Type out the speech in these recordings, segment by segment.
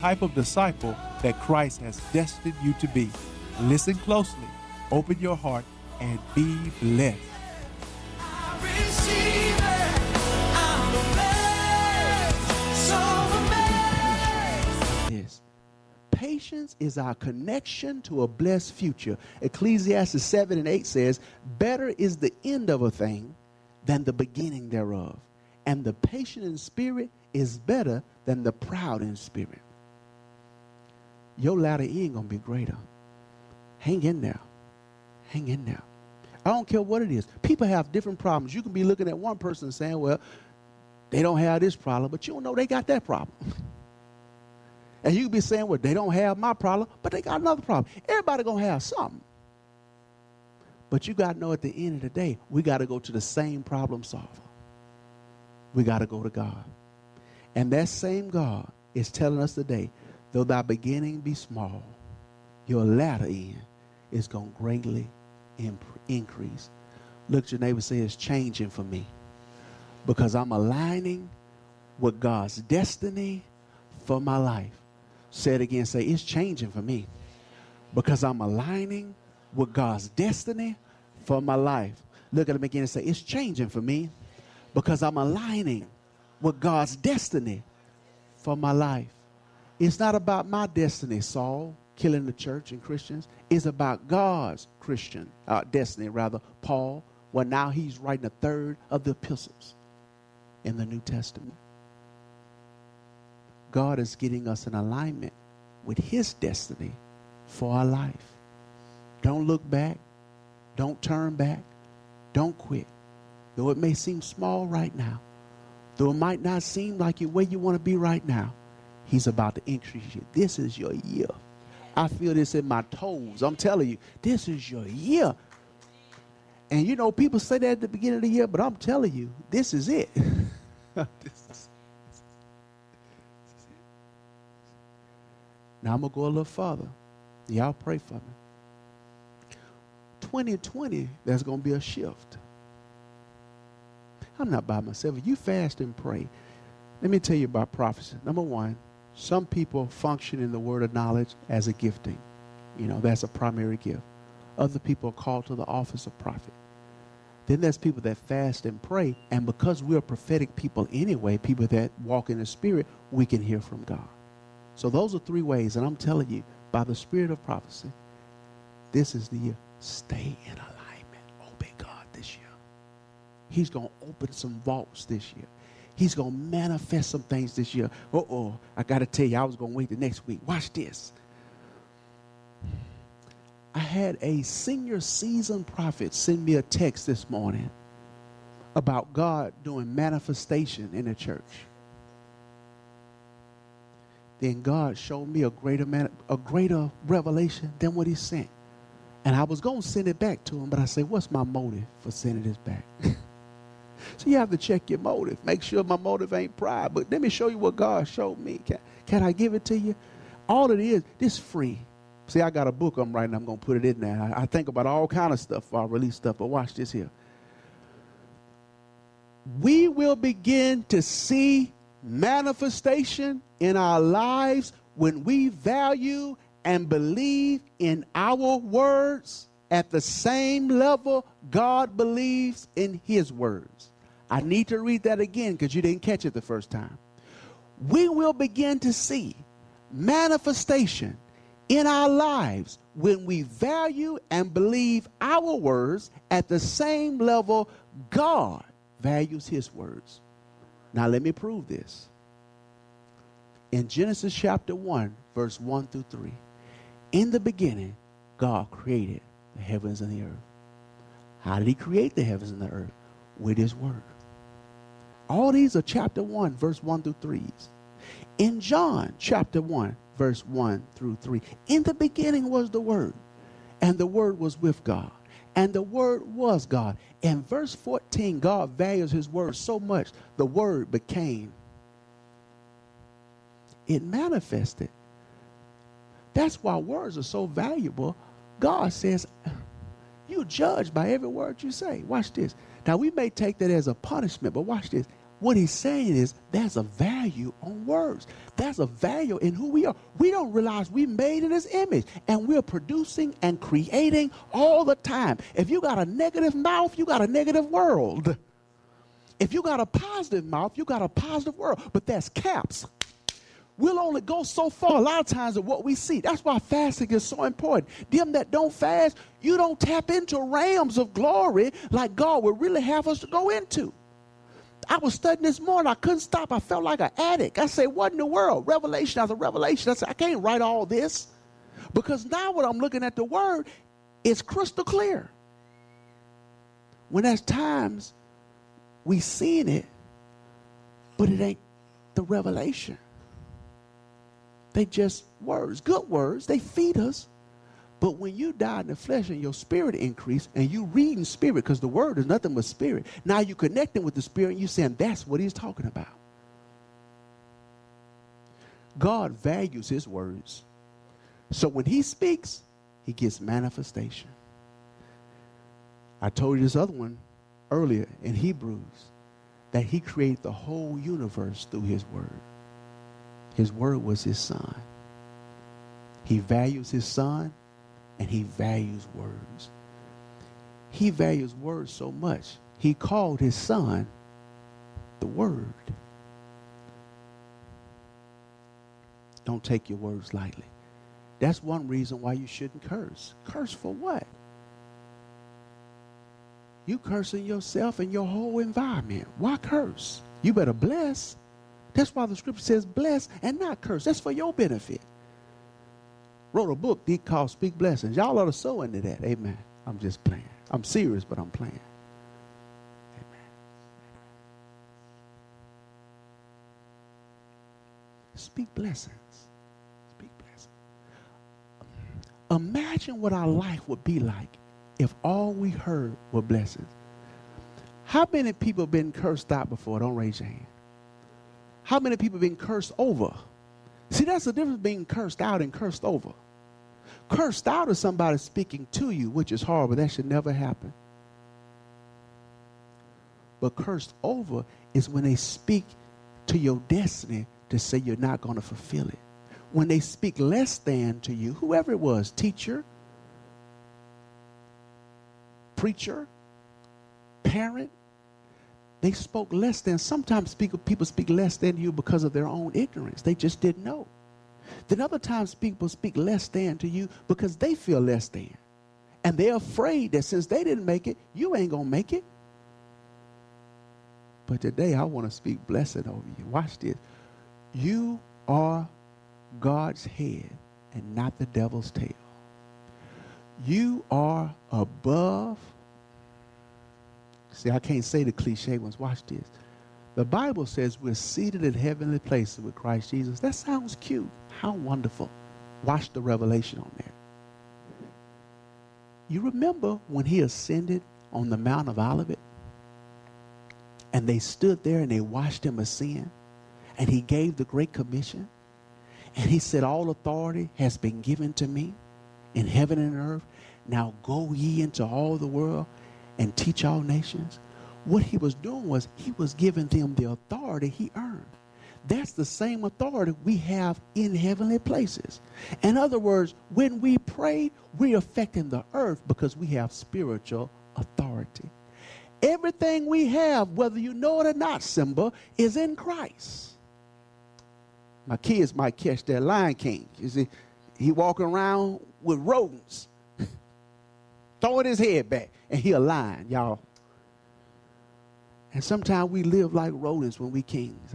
type of disciple that Christ has destined you to be. Listen closely, open your heart, and be blessed. This patience is our connection to a blessed future. Ecclesiastes 7:8 says, better is the end of a thing than the beginning thereof. And the patient in spirit is better than the proud in spirit. Your latter end gonna be greater. Hang in there. Hang in there. I don't care what it is. People have different problems. You can be looking at one person and saying, well, they don't have this problem, but you don't know they got that problem. And you can be saying, well, they don't have my problem, but they got another problem. Everybody gonna have something. But you got to know at the end of the day, we got to go to the same problem solver. We got to go to God. And that same God is telling us today, though thy beginning be small, your latter end is going to greatly increase. Look at your neighbor and say, it's changing for me. Because I'm aligning with God's destiny for my life. Say it again, say, it's changing for me. Because I'm aligning with God's destiny for my life. Look at him again and say, it's changing for me because I'm aligning with God's destiny for my life. It's not about my destiny, Saul, killing the church and Christians. It's about God's destiny, Paul. Well, now he's writing a third of the epistles in the New Testament. God is getting us in alignment with his destiny for our life. Don't look back. Don't turn back. Don't quit. Though it may seem small right now, though it might not seem like you're where you want to be right now, he's about to increase you. This is your year. I feel this in my toes. I'm telling you, this is your year. And you know, people say that at the beginning of the year, but I'm telling you, this is it. Now I'm going to go a little further. Y'all pray for me. 2020, there's going to be a shift. I'm not by myself. You fast and pray. Let me tell you about prophecy. Number one, some people function in the word of knowledge as a gifting. You know, that's a primary gift. Other people are called to the office of prophet. Then there's people that fast and pray, and because we're prophetic people anyway, people that walk in the spirit, we can hear from God. So those are three ways, and I'm telling you, by the spirit of prophecy, this is the year. Stay in alignment. Obey God this year. He's going to open some vaults this year. He's going to manifest some things this year. I got to tell you, I was going to wait the next week. Watch this. I had a senior seasoned prophet send me a text this morning about God doing manifestation in the church. Then God showed me a greater revelation than what he sent. And I was going to send it back to him, but I said, what's my motive for sending this back? So you have to check your motive. Make sure my motive ain't pride. But let me show you what God showed me. Can I give it to you? All it is, this free. See, I got a book I'm writing. I'm going to put it in there. I think about all kind of stuff before I release stuff, but watch this here. We will begin to see manifestation in our lives when we value and believe in our words at the same level God believes in his words. I need to read that again because you didn't catch it the first time. We will begin to see manifestation in our lives when we value and believe our words at the same level God values his words. Now let me prove this. In Genesis chapter 1, verse 1 through 3, in the beginning, God created the heavens and the earth. How did he create the heavens and the earth? With his word. All these are chapter 1, verse 1 through 3. In John chapter 1, verse 1 through 3, in the beginning was the word, and the word was with God, and the word was God. In verse 14, God values his word so much, the word became. It manifested. That's why words are so valuable. God says, you judge by every word you say. Watch this. Now, we may take that as a punishment, but watch this. What he's saying is there's a value on words. There's a value in who we are. We don't realize we made in his image, and we're producing and creating all the time. If you got a negative mouth, you got a negative world. If you got a positive mouth, you got a positive world. But that's caps. We'll only go so far a lot of times of what we see. That's why fasting is so important. Them that don't fast, you don't tap into realms of glory like God would really have us to go into. I was studying this morning. I couldn't stop. I felt like an addict. I said, what in the world? Revelation after revelation. I said, I can't write all this. Because now when I'm looking at the word, it's crystal clear. When there's times we seen it, but it ain't the revelation. They just words, good words. They feed us. But when you die in the flesh and your spirit increase, and you read in spirit, because the word is nothing but spirit. Now you connecting with the spirit, and you saying that's what he's talking about. God values his words. So when he speaks, he gets manifestation. I told you this other one earlier in Hebrews, that he created the whole universe through his word. His word was his son. He values his son, and he values words. He values words so much, he called his son the Word. Don't take your words lightly. That's one reason why you shouldn't curse. Curse for what? You cursing yourself and your whole environment. Why curse? You better bless. That's why the scripture says bless and not curse. That's for your benefit. Wrote a book called Speak Blessings. Y'all ought to sow into that. Amen. I'm just playing. I'm serious, but I'm playing. Amen. Speak blessings. Speak blessings. Imagine what our life would be like if all we heard were blessings. How many people have been cursed out before? Don't raise your hand. How many people have been cursed over? See, that's the difference being cursed out and cursed over. Cursed out is somebody speaking to you, which is horrible. That should never happen. But cursed over is when they speak to your destiny to say you're not going to fulfill it. When they speak less than to you, whoever it was, teacher, preacher, parent, they spoke less than. Sometimes people speak less than you because of their own ignorance. They just didn't know. Then other times people speak less than to you because they feel less than. And they're afraid that since they didn't make it, you ain't going to make it. But today I want to speak blessing over you. Watch this. You are God's head and not the devil's tail. You are above. See, I can't say the cliche ones. Watch this. The Bible says we're seated in heavenly places with Christ Jesus. That sounds cute. How wonderful. Watch the revelation on there. You remember when he ascended on the Mount of Olivet? And they stood there and they watched him ascend. And he gave the Great Commission. And he said, all authority has been given to me in heaven and earth. Now go ye into all the world and teach all nations. What he was doing was he was giving them the authority he earned. That's the same authority we have in heavenly places. In other words, when we pray, we're affecting the earth because we have spiritual authority. Everything we have, whether you know it or not, Simba, is in Christ. My kids might catch that Lion King. You see, he walking around with rodents, throwing his head back, and he a lion, y'all. And sometimes we live like rodents when we kings.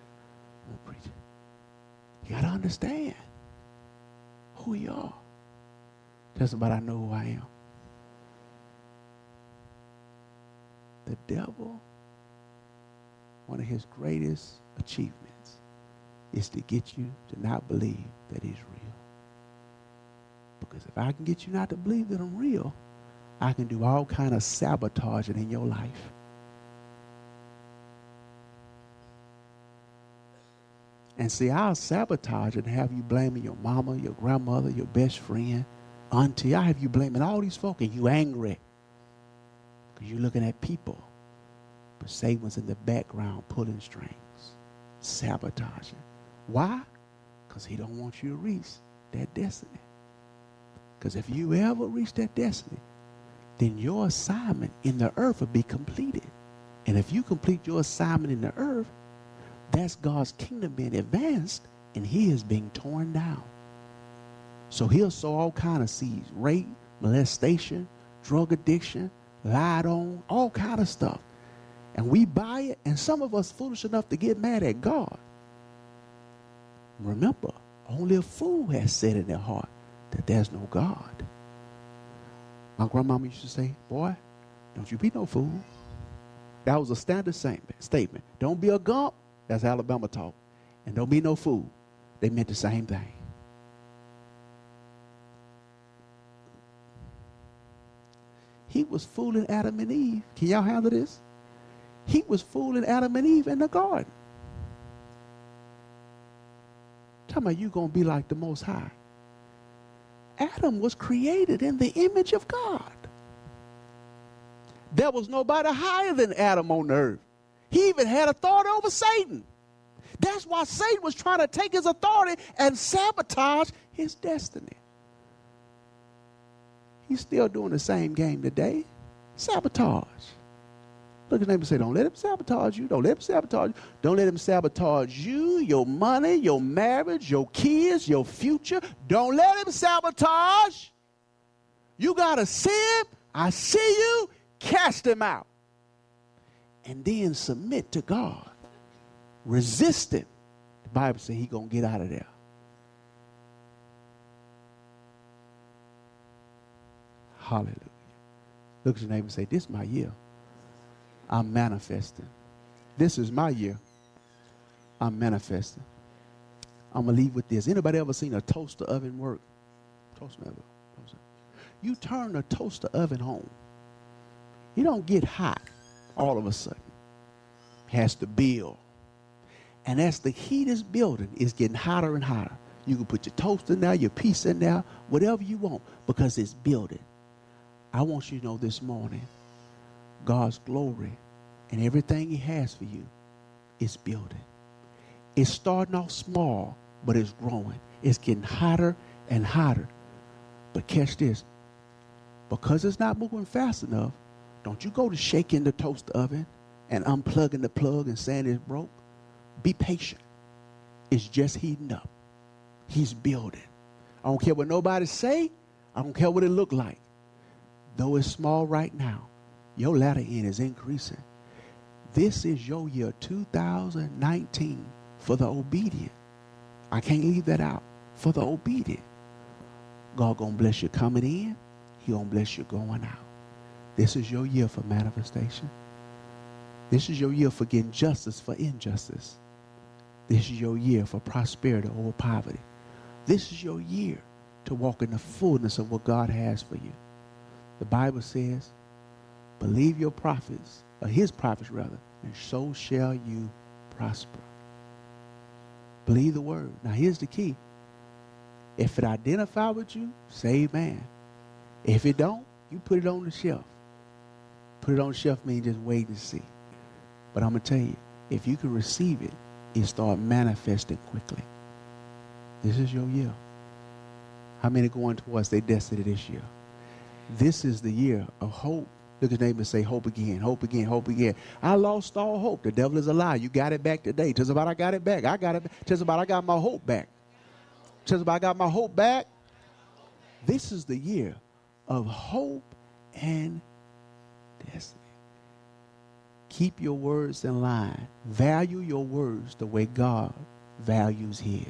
You got to understand who you are. Just about I know who I am. The devil, one of his greatest achievements is to get you to not believe that he's real. Because if I can get you not to believe that I'm real, I can do all kind of sabotaging in your life. And see, I'll sabotage and have you blaming your mama, your grandmother, your best friend, auntie. I have you blaming all these folk and you angry because you're looking at people But Satan was in the background pulling strings, sabotaging. Why? Because he don't want you to reach that destiny. Because if you ever reach that destiny, then your assignment in the earth will be completed. And if you complete your assignment in the earth, that's God's kingdom being advanced, and his being torn down. So he'll sow all kind of seeds: rape, molestation, drug addiction, lied on, all kind of stuff. And we buy it, and some of us foolish enough to get mad at God. Remember, only a fool has said in their heart that there's no God. My grandmama used to say, boy, don't you be no fool. That was a standard statement. Don't be a gump. That's Alabama talk. And don't be no fool. They meant the same thing. He was fooling Adam and Eve. Can y'all handle this? He was fooling Adam and Eve in the garden. Talking about you going to be like the Most High. Adam was created in the image of God. There was nobody higher than Adam on earth. He even had authority over Satan. That's why Satan was trying to take his authority and sabotage his destiny. He's still doing the same game today. Sabotage. Look at his neighbor and say, don't let him sabotage you. Don't let him sabotage you. Don't let him sabotage you, your money, your marriage, your kids, your future. Don't let him sabotage. You got to see him. I see you. Cast him out. And then submit to God. Resist him. The Bible says he's going to get out of there. Hallelujah. Look at your neighbor and say, this is my year. I'm manifesting. This is my year. I'm manifesting. I'm going to leave with this. Anybody ever seen a toaster oven work? Toaster oven. You turn the toaster oven on. You don't get hot all of a sudden. It has to build. And as the heat is building, it's getting hotter and hotter. You can put your toast in there, your piece in there, whatever you want, because it's building. I want you to know this morning, God's glory and everything he has for you is building. It's starting off small, but it's growing. It's getting hotter and hotter. But catch this. Because it's not moving fast enough, don't you go to shaking the toaster oven and unplugging the plug and saying it's broke. Be patient. It's just heating up. He's building. I don't care what nobody say. I don't care what it look like. Though it's small right now, your latter end is increasing. This is your year 2019 for the obedient. I can't leave that out. For the obedient. God gonna bless you coming in. He gonna bless you going out. This is your year for manifestation. This is your year for getting justice for injustice. This is your year for prosperity over poverty. This is your year to walk in the fullness of what God has for you. The Bible says, believe your prophets, or his prophets rather, and so shall you prosper. Believe the word. Now here's the key. If it identify with you, say amen. If it don't, you put it on the shelf. Put it on the shelf means just wait and see. But I'm going to tell you, if you can receive it, it start manifesting quickly. This is your year. How many going towards their destiny this year? This is the year of hope. Look at your neighbor and say, hope again, hope again, hope again. I lost all hope. The devil is a lie. You got it back today. Tell somebody I got it back. I got it back. Tell somebody I got my hope back. Tell somebody I got my hope back. This is the year of hope and destiny. Keep your words in line. Value your words the way God values his.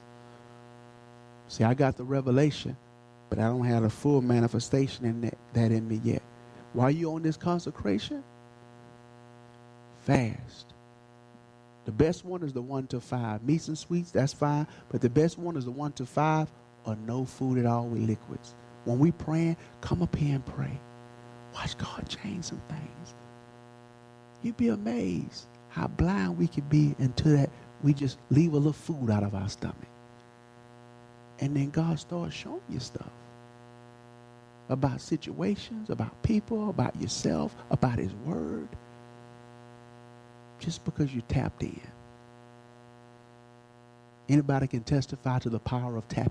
See, I got the revelation, but I don't have a full manifestation in that in me yet. While you on this consecration, fast. The best one is the 1 to 5. Meats and sweets, that's fine. But the best one is the 1 to 5 or no food at all with liquids. When we praying, come up here and pray. Watch God change some things. You'd be amazed how blind we could be until that we just leave a little food out of our stomach. And then God starts showing you stuff about situations, about people, about yourself, about his word. just because you tapped in. Anybody can testify to the power of tapping